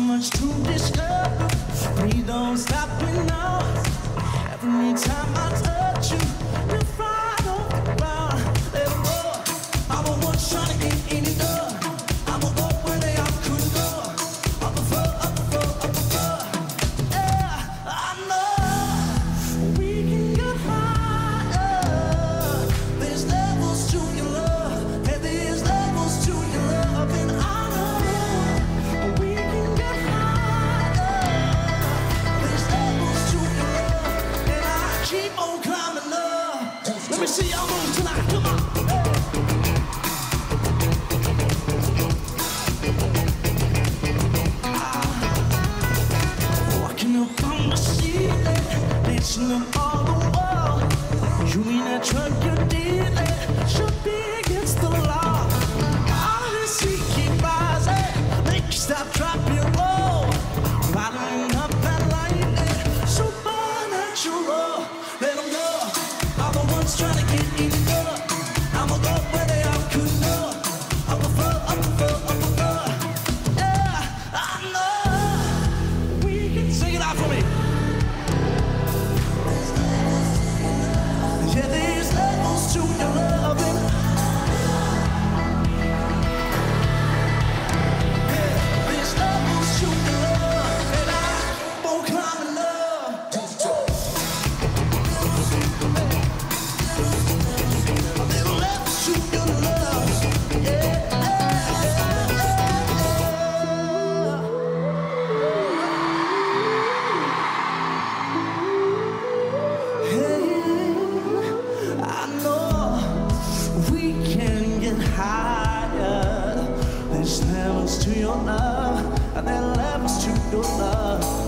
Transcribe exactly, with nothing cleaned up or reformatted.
much to discover. Please don't stop me now. Every time I touch you, you fly off the ground. Let go. I'm the one trying to get in it up. I'm a go where they all couldn't go. Up above, up above, up above. Yeah, I know we can get higher. There's levels to your love, and there's levels to your love, and I know we can get higher. There's levels to your love, and I keep on climbing up. Let me see y'all move tonight. Come on. Walking up on the ceiling, dancing up all the wall. You mean that truck you're dealing should be against the law. All of this heat keep rising, make you stop, drop your roll. Bottling up that lightning, supernatural. Let them go. All the ones trying to get in it up. I'ma go where they all couldn't go. Up above, up above, up above. Yeah, I know we can sing it out for me. Yeah, there's levels to your loving. Yeah, there's levels to your love, and I won't climb in love. There's levels to your love. Yeah, hey, I know we can get higher. There's levels to your love, and there's levels to your love.